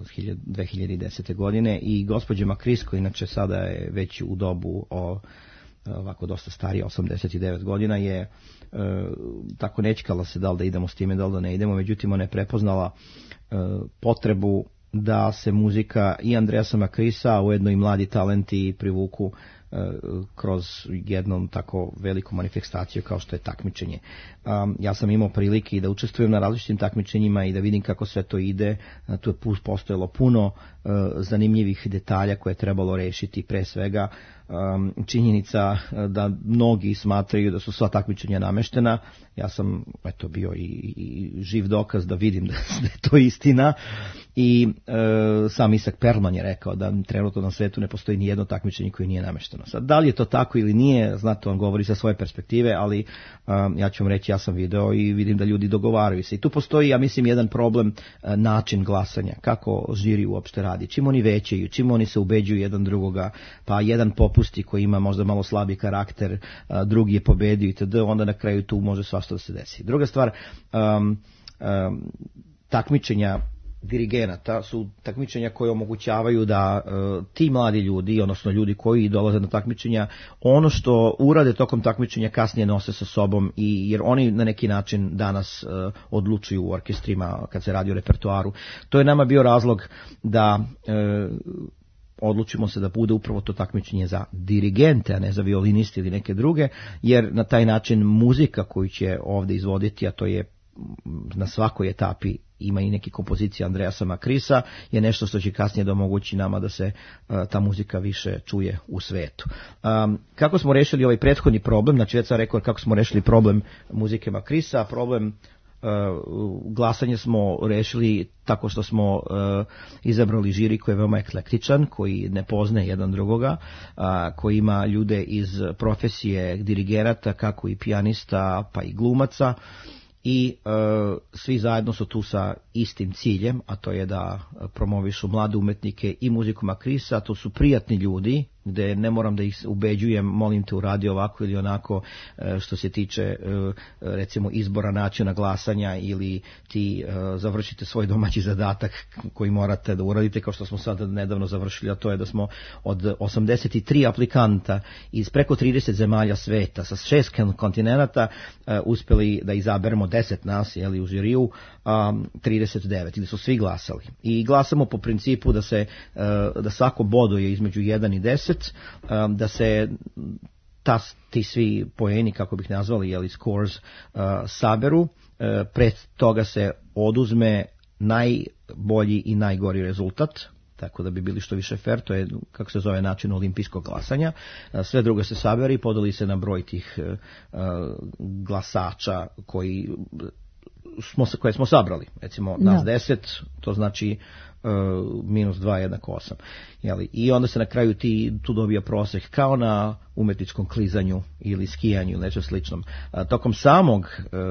2010. godine i gospođe Makris, koja inače sada je već u dobu ovako dosta starija, 89 godina, je tako nečkala se da li da idemo s time, da li da ne idemo, međutim ona je prepoznala potrebu da se muzika i Andreasa Makrisa, a ujedno i mladi talenti privuku kroz jednom tako veliku manifestaciju kao što je takmičenje. Ja sam imao prilike da učestvujem na različitim takmičenjima i da vidim kako sve to ide. Tu je postojalo puno zanimljivih detalja koje je trebalo rešiti, pre svega činjenica da mnogi smatraju da su sva takmičenja nameštena. Ja sam bio i živ dokaz da vidim da je to istina i sam Isak Perlman je rekao da trenutno na svetu ne postoji ni jedno takmičenje koje nije namešteno. Sad, da li je to tako ili nije, znate, on govori sa svoje perspektive, ali ja ću vam reći, ja sam video i vidim da ljudi dogovaraju se. I tu postoji, ja mislim, jedan problem, način glasanja, kako žiri uopšte radi, čim oni većaju, čim oni se ubeđuju jedan drugoga, pa jedan popusti koji ima možda malo slabi karakter, drugi je pobedio itd., onda na kraju tu može svašta da se desi. Druga stvar, takmičenja dirigenata su takmičenja koje omogućavaju da ti mladi ljudi, odnosno ljudi koji dolaze na takmičenja, ono što urade tokom takmičenja kasnije nose sa sobom, jer oni na neki način danas odlučuju u orkestrima kad se radi o repertoaru. To je nama bio razlog da odlučimo se da bude upravo to takmičenje za dirigente, a ne za violiniste ili neke druge, jer na taj način muzika koju će ovdje izvoditi, a to je na svakoj etapi ima i neke kompozicije Andreasa Makrisa, je nešto što će kasnije da omogući nama da se ta muzika više čuje u svetu. Kako smo rešili ovaj prethodni problem, znači već sam rekao kako smo rešili problem muzike Makrisa, problem glasanje smo rešili tako što smo izabrali žiri koji je veoma eklektičan, koji ne poznaje jedan drugoga, koji ima ljude iz profesije dirigerata, kako i pijanista pa i glumaca, i svi zajedno su tu sa istim ciljem, a to je da promovišu mlade umetnike i muziku Makrisa. To su prijatni ljudi, gde ne moram da ih ubeđujem, molim te uradi ovako ili onako što se tiče recimo izbora načina glasanja ili ti završite svoj domaći zadatak koji morate da uradite, kao što smo sad nedavno završili, a to je da smo od 83 aplikanta iz preko 30 zemalja sveta sa 6 kontinenata uspeli da izaberemo 10 nas, u žiriju, 39, ili su svi glasali. I glasamo po principu da svako boduje između 1 i 10, da se ti svi poeni, kako bih nazvali, scores, saberu, pred toga se oduzme najbolji i najgori rezultat, tako da bi bili što više fair, to je, kako se zove, način olimpijskog glasanja. Sve drugo se sabere i podeli se na broj tih glasača koji koje smo sabrali. Recimo nas 10, to znači minus 2 jednako 8. Jeli? I onda se na kraju tu dobija prosek kao na umetničkom klizanju ili skijanju ili nešto sličnom. Tokom samog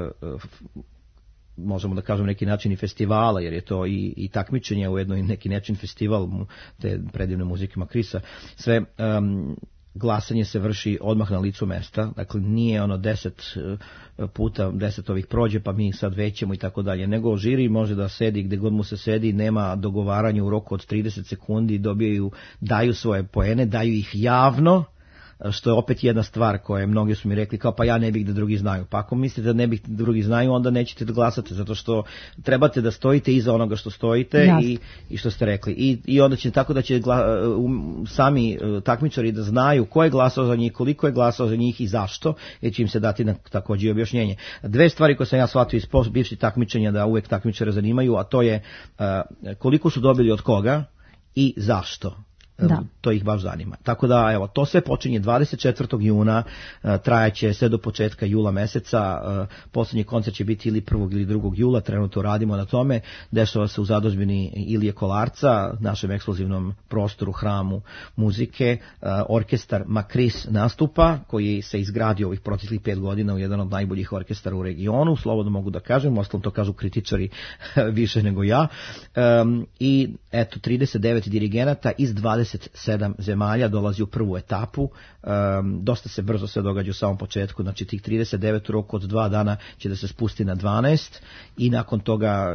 možemo da kažem neki način i festivala, jer je to i takmičenje u jednoj neki način festival te predivne muzike Makrisa. Sve glasanje se vrši odmah na licu mesta, dakle nije 10 puta 10 ovih prođe pa mi sad većemo i tako dalje, nego žiri može da sedi gde god mu se sedi, nema dogovaranja u roku od 30 sekundi, daju svoje poene, daju ih javno, što je opet jedna stvar koja mnogi su mi rekli kao pa ja ne bih da drugi znaju. Pa ako mislite da ne bih da drugi znaju, onda nećete da glasate, zato što trebate da stojite iza onoga što stojite i što ste rekli. I onda će tako da će sami takmičari da znaju ko je glasao za njih, koliko je glasao za njih i zašto, jer će im se dati također objašnjenje. Dve stvari koje sam ja shvatio iz bivših takmičenja da uvek takmičare zanimaju, a to je koliko su dobili od koga i zašto. To ih baš zanima. Tako da, evo, to sve počinje 24. juna, trajaće sve do početka jula meseca, posljednji koncert će biti ili 1. ili 2. jula, trenutno radimo na tome, dešava se u zadužbini Ilije Kolarca, našem ekskluzivnom prostoru, hramu muzike, orkestar Makris nastupa, koji se izgradio ovih proteklih 5 godina u jedan od najboljih orkestara u regionu, slobodno mogu da kažem, ostalom to kažu kritičari više nego ja, i eto, 39 dirigenata iz 27 zemalja dolazi u prvu etapu, dosta se brzo sve događa u samom početku, znači tih 39 u roku od 2 dana će da se spusti na 12 i nakon toga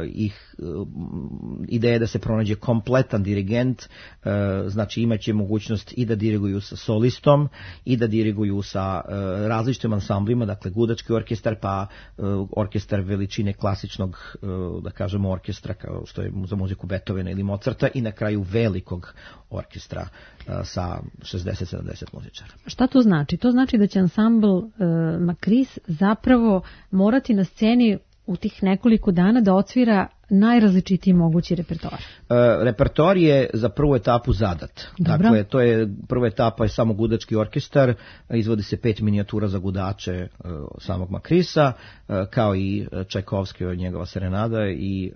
ideja je da se pronađe kompletan dirigent, znači imaće mogućnost i da diriguju sa solistom i da diriguju sa različitim ansamblima, dakle gudački orkestar pa orkestar veličine klasičnog, da kažemo, orkestra kao što je za muziku Beethovena ili Mozarta i na kraju velikog orkestra sa 60-70 muzičara. Šta to znači? To znači da će ansambl Makris zapravo morati na sceni u tih nekoliko dana da odsvira najrazličitiji mogući repertoar. Repertoar je za prvu etapu zadat. Dobro. Dakle, to je prva etapa je samo gudački orkestar, izvodi se 5 minijatura za gudače samog Makrisa, kao i Čajkovski od njegova serenada i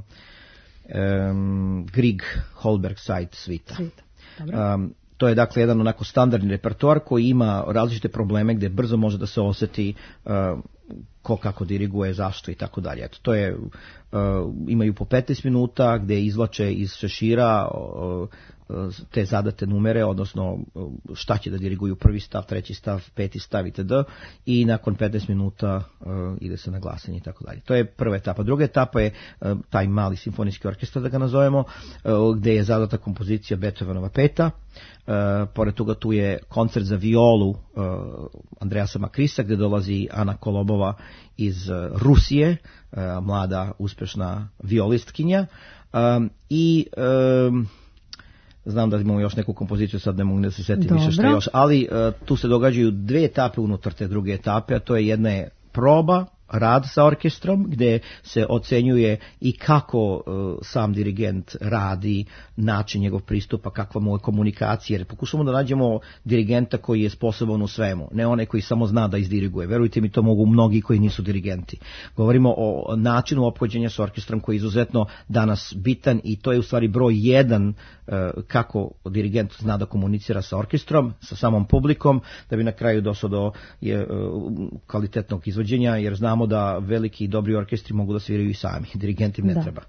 Grieg Holberg Side svita. To je dakle jedan onako standardni repertoar koji ima različite probleme gdje brzo može da se osjeti ko kako diriguje, zašto i tako dalje. Eto, to je, imaju po 15 minuta gdje izvlače iz šešira te zadate numere, odnosno šta će da diriguju prvi stav, treći stav, peti stav itd. I nakon 15 minuta ide se na glasanje i tako dalje. To je prva etapa. Druga etapa je taj mali simfonijski orkestar, da ga nazovemo, gdje je zadata kompozicija Beethovenova peta. Pored toga tu je koncert za violu Andreasa Makrisa, gdje dolazi Ana Kolobova iz Rusije, mlada uspješna violistkinja, i znam da imamo još neku kompoziciju, sad ne mogu da se setim više što još, ali tu se događaju 2 etape unutar te druge etape, a to je jedna je proba, rad sa orkestrom, gdje se ocenjuje i kako sam dirigent radi, način njegov pristupa, kakva mu je komunikacija, jer pokušamo da nađemo dirigenta koji je sposoban u svemu, ne onaj koji samo zna da izdiriguje. Verujte mi, to mogu mnogi koji nisu dirigenti. Govorimo o načinu ophođenja s orkestrom koji je izuzetno danas bitan i to je u stvari broj 1 kako dirigent zna da komunicira sa orkestrom, sa samom publikom, da bi na kraju došao do kvalitetnog izvođenja, jer znamo da veliki i dobri orkestri mogu da sviraju i sami, dirigent im ne treba.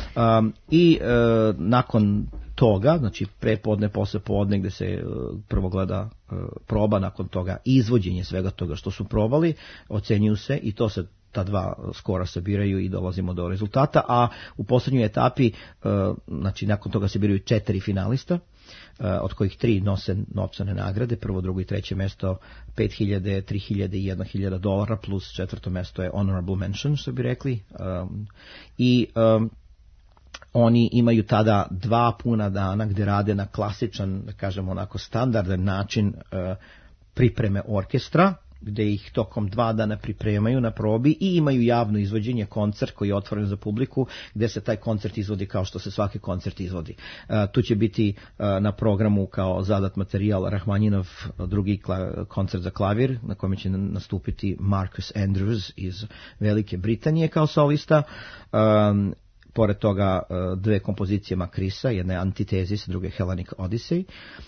I nakon toga, znači prepodne, poslepodne, gdje se prvo gleda proba, nakon toga izvođenje svega toga što su probali, ocenjuju se i to se ta 2 skora se biraju i dolazimo do rezultata, a u posljednjoj etapi, znači nakon toga se biraju 4 finalista, od kojih 3 nose novčane nagrade, prvo, drugo i treće mesto $5,000, $3,000 i $1,000 plus četvrto mesto je honorable mention, što bi rekli, i oni imaju tada 2 puna dana gdje rade na klasičan, da kažemo onako standardan način pripreme orkestra, gde ih tokom 2 dana pripremaju na probi i imaju javno izvođenje, koncert koji je otvoren za publiku, gde se taj koncert izvodi kao što se svaki koncert izvodi. Tu će biti na programu kao zadat materijal Rahmanjinov drugi koncert za klavir, na kojem će nastupiti Marcus Andrews iz Velike Britanije kao solista. Pored toga 2 kompozicije Macrisa, jedna je Antitezis, druga je Hellenic Odyssey,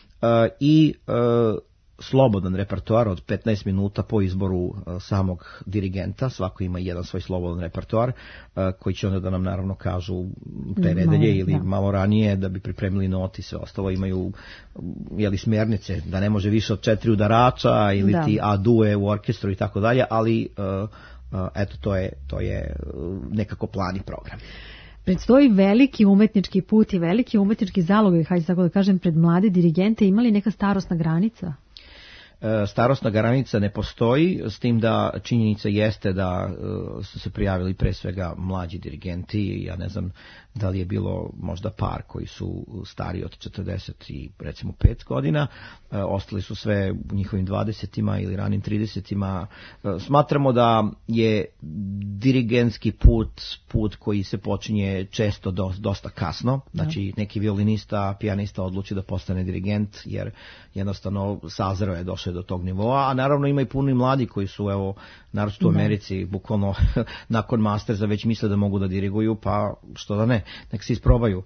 i slobodan repertoar od 15 minuta po izboru samog dirigenta. Svako ima jedan svoj slobodan repertoar koji će onda da nam naravno kažu te nedelje ili malo ranije da bi pripremili noti i sve ostalo. Imaju smjernice da ne može više od 4 udarača ili ti A-due u orkestru i tako dalje, ali eto to je nekako plan i program. Predstoji veliki umetnički put i veliki umetnički zalogaj, hajde tako da kažem, pred mlade dirigente. Ima li neka starosna granica? Starosna granica ne postoji, s tim da činjenica jeste da su se prijavili pre svega mlađi dirigenti. Ja ne znam da li je bilo možda par koji su stariji od 40 i recimo 5 godina, ostali su sve u njihovim 20-ima ili ranim 30-ima. Smatramo da je dirigentski put koji se počinje često dosta kasno, znači neki violinista, pijanista odluči da postane dirigent jer jednostavno sazreo je, došao do tog nivoa, a naravno ima i puno i mladi koji su, evo, naročito u Americi, bukvalno nakon masterza već misle da mogu da diriguju, pa što da ne, nek se isprobaju.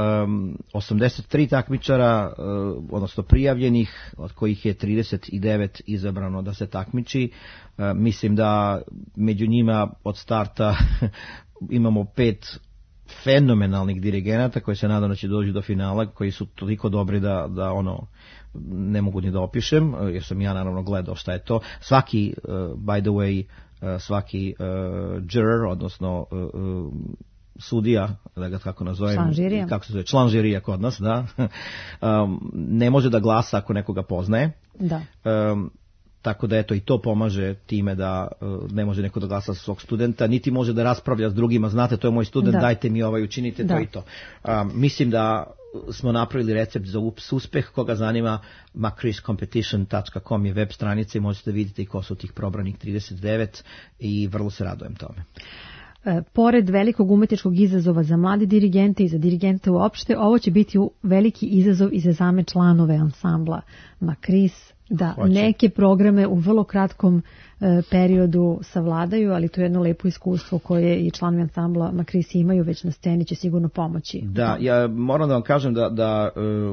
83 takmičara, odnosno prijavljenih, od kojih je 39 izabrano da se takmiči. Mislim da među njima od starta imamo 5 fenomenalnih dirigenata koji se nadam da će doći do finala, koji su toliko dobri da ono ne mogu ni da opišem, jer sam ja naravno gledao šta je to. Svaki, by the way, svaki juror, odnosno sudija, da ga kako nazovem, kako se zove, član žirija kod nas, da, ne može da glasa ako nekoga poznaje. Da. Tako da eto i to pomaže time da ne može neko da glasa sa svog studenta, niti može da raspravlja s drugima, znate, to je moj student, dajte mi učinite to i to. Mislim da smo napravili recept za uspeh. Koga zanima, macriscompetition.com je web stranica i možete da vidite i ko su tih probranih 39 i vrlo se radujem tome. Pored velikog umetničkog izazova za mlade dirigente i za dirigente uopšte, ovo će biti veliki izazov i za same članove ansambla Macris, da neke programe u vrlo kratkom periodu savladaju, ali to je jedno lepo iskustvo koje i članovi ansambla Macris imaju već na sceni, će sigurno pomoći. Da, ja moram da vam kažem da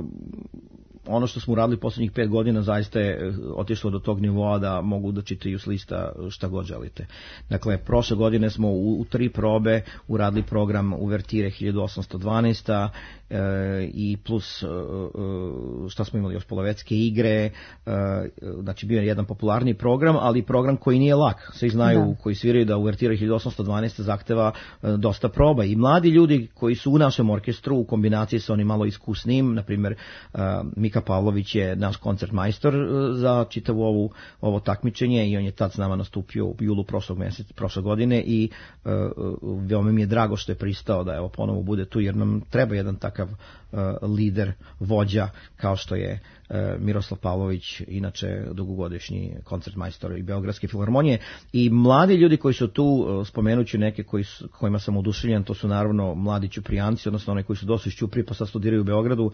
ono što smo uradili poslednjih 5 godina zaista je otišlo do tog nivoa da mogu da čitaju s lista šta god želite. Dakle, prošle godine smo u 3 probe uradili program Uvertire 1812 i plus šta smo imali još, Polovetske igre, znači bio je jedan popularni program, ali program koji nije lak. Svi znaju koji sviraju da Uvertira 1812 zahteva dosta proba i mladi ljudi koji su u našem orkestru u kombinaciji sa onim malo iskusnim, na primjer Mika Pavlović je naš koncertmajstor za čitavu ovo takmičenje i on je tad s nama nastupio u julu prošle godine i veoma mi je drago što je pristao da evo ponovo bude tu, jer nam treba jedan takav lider, vođa kao što je Miroslav Pavlović, inače dugogodišnji koncertmajstor i Beogradske filharmonije, i mladi ljudi koji su tu, spomenuću neke kojima sam oduševljen, to su naravno mladi Ćuprijanci, odnosno oni koji su došli iz Ćuprije pa sad studiraju u Beogradu.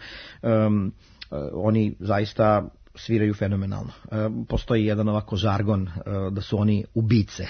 Oni zaista sviraju fenomenalno. Postoji jedan ovako žargon da su oni ubice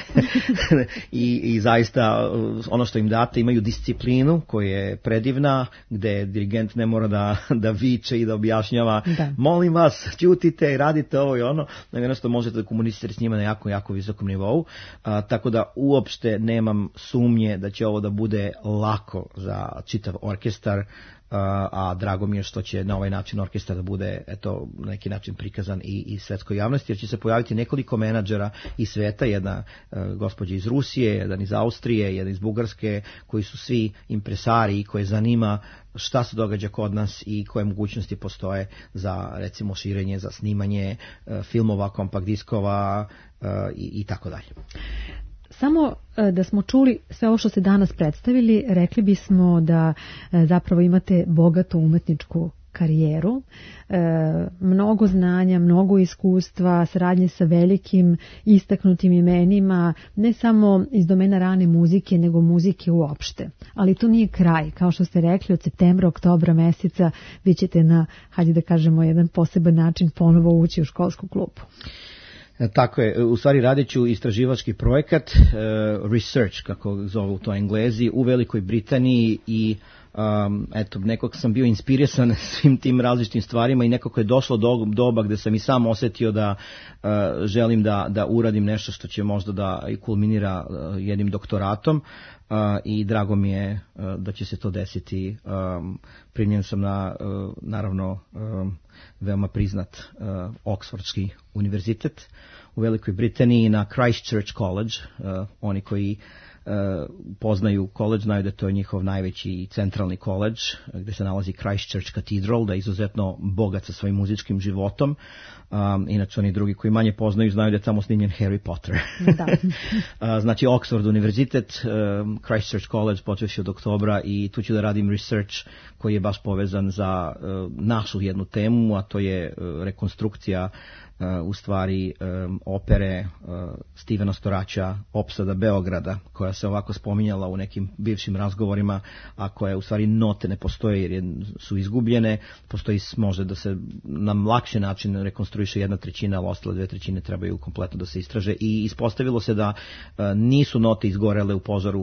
I zaista ono što im date, imaju disciplinu koja je predivna, gde dirigent ne mora da viče i da objašnjava molim vas, ćutite i radite ovo i ono, nego jednostavno možete da komunicirate s njima na jako visokom nivou, tako da uopšte nemam sumnje da će ovo da bude lako za čitav orkestar, a drago mi je što će na ovaj način orkestar da bude na neki način prikazan i svetskoj javnosti, jer će se pojaviti nekoliko menadžera iz sveta, jedna gospođa iz Rusije, jedan iz Austrije, jedan iz Bugarske, koji su svi impresari i koje zanima šta se događa kod nas i koje mogućnosti postoje za recimo širenje, za snimanje filmova, kompakt diskova i tako dalje. Samo da smo čuli sve ovo što ste danas predstavili, rekli bismo da zapravo imate bogatu umetničku karijeru, mnogo znanja, mnogo iskustva, saradnje sa velikim istaknutim imenima, ne samo iz domena rane muzike, nego muzike uopšte. Ali to nije kraj. Kao što ste rekli, od septembra, oktobra meseca vi ćete na, hajde da kažemo, jedan poseban način ponovo ući u školsku klupu. Tako je, u stvari radit ću istraživački projekat, research, kako zovu to Englezi, u Velikoj Britaniji i eto, nekako sam bio inspirisan svim tim različitim stvarima i nekako je došlo do doba gde sam i sam osjetio da želim da uradim nešto što će možda da kulminira jednim doktoratom i drago mi je da će se to desiti. Primljen sam na, naravno, veoma priznat Oxfordski univerzitet u Velikoj Britaniji, na Christchurch College. Oni koji poznaju college znaju da to je njihov najveći centralni college gde se nalazi Christchurch Cathedral, da je izuzetno bogat sa svojim muzičkim životom. Inače oni drugi koji manje poznaju znaju da je tamo snimljen Harry Potter. Da. Znači Oxford univerzitet, Christchurch College, počevši od oktobra, i tu ću da radim research koji je baš povezan za našu jednu temu, a to je rekonstrukcija u stvari opere Stevena Storaća Opsada Beograda, koja se ovako spominjala u nekim bivšim razgovorima, a koje u stvari note ne postoje jer su izgubljene. Postoji, može da se na lakši način rekonstruiše 1/3, ali ostale 2/3 trebaju kompletno da se istraže, i ispostavilo se da nisu note izgorele u požaru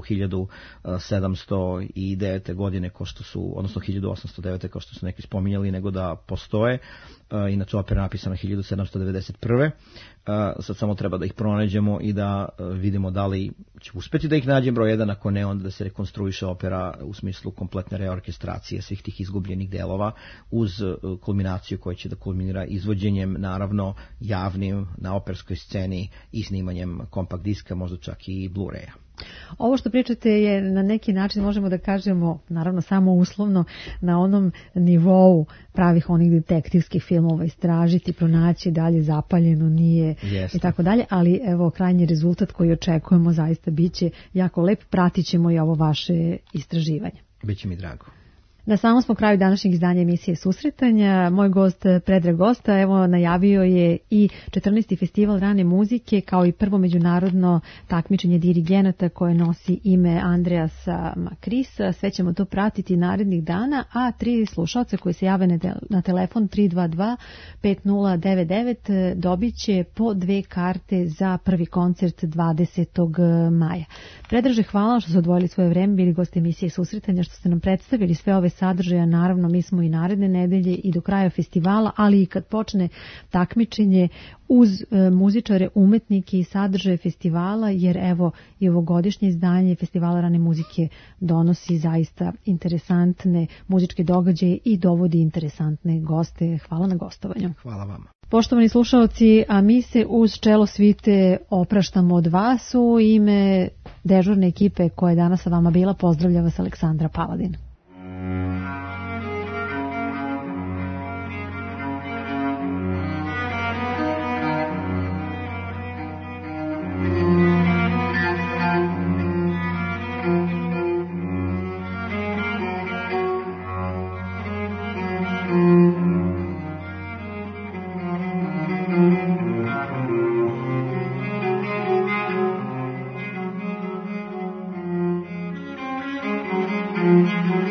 1709. godine, kao što su, odnosno 1809. kao što su neki spominjali, nego da postoje. Inače opera napisana 1791. Sad samo treba da ih pronađemo i da vidimo da li će uspeti da ih nađem, broj 1, ako ne, onda da se rekonstruiše opera u smislu kompletne reorkestracije svih tih izgubljenih delova, uz kulminaciju koja će da kulminira izvođenjem, naravno, javnim na operskoj sceni i snimanjem kompakt diska, možda čak i Blu-raya. Ovo što pričate je na neki način, možemo da kažemo, naravno samo uslovno, na onom nivou pravih onih detektivskih filmova, istražiti, pronaći dalje zapaljeno, nije. Jeste. I tako dalje, ali evo krajnji rezultat koji očekujemo zaista biće jako lep, pratit ćemo i ovo vaše istraživanje. Biće mi drago. Na samom smo kraju današnjeg izdanja emisije Susretanja. Moj gost Predrag Gosta, evo, najavio je i 14. festival rane muzike, kao i prvo međunarodno takmičenje dirigenata koje nosi ime Andreasa Makrisa. Sve ćemo to pratiti narednih dana, a 3 slušalca koji se jave na telefon 322-5099 dobit će po 2 karte za prvi koncert 20. maja. Predraže, hvala što ste odvojili svoje vreme, bili gosti emisije Susretanja, što ste nam predstavili sve ove sadržaja. Naravno, mi smo i naredne nedelje i do kraja festivala, ali i kad počne takmičenje, uz muzičare, umetnike i sadržaje festivala, jer evo i ovogodišnje izdanje Festivala rane muzike donosi zaista interesantne muzičke događaje i dovodi interesantne goste. Hvala na gostovanju. Hvala vama. Poštovani slušalci, a mi se uz čelo svite opraštamo od vas. U ime dežurne ekipe koja je danas sa vama bila, pozdravlja vas Aleksandra Paladin. Mm-hmm.